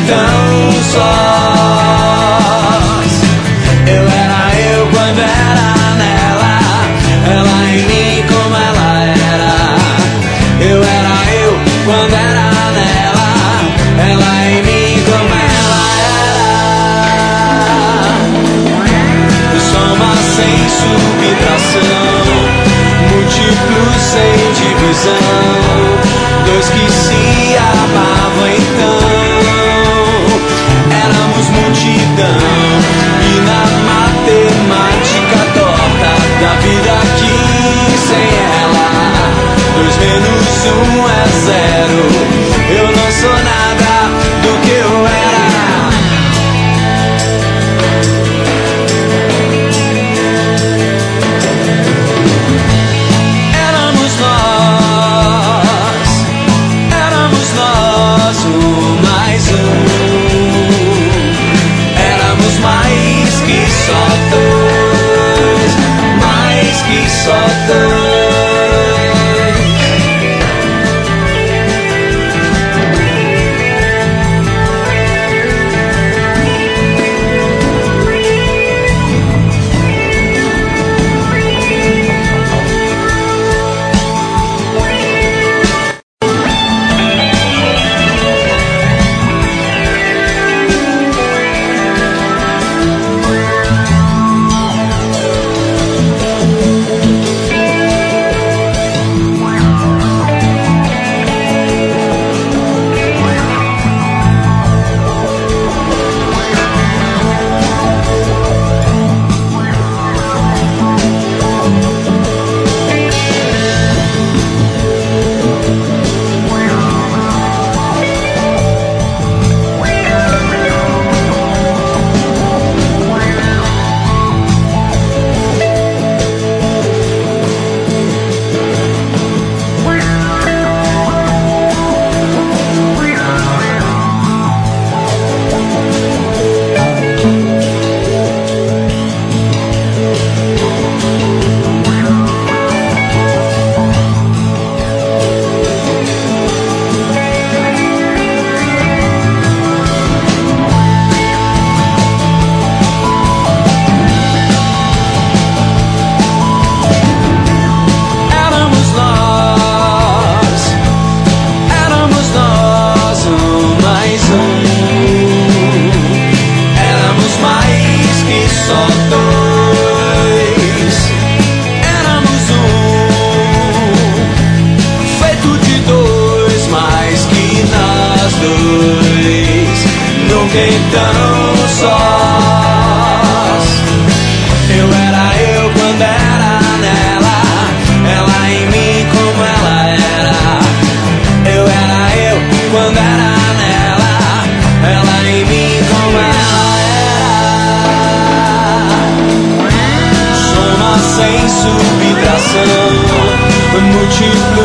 tão sós. Eu era eu quando era nela, ela em mim como ela era. Eu era eu quando era nela, ela em mim como ela era. Soma sem subtração, múltiplos sem divisão, dois que se amavam então. Éramos multidão, e na matemática torta da vida aqui sem ela, 2 menos 1 é 0. Eu não sou nada do que eu era. Éramos nós, um mais um. Éramos mais que só dois, mais que só dois. Então sós. Eu era eu quando era nela, ela em mim como ela era. Eu era eu quando era nela, ela em mim como ela era. Soma sem subtração, múltiplo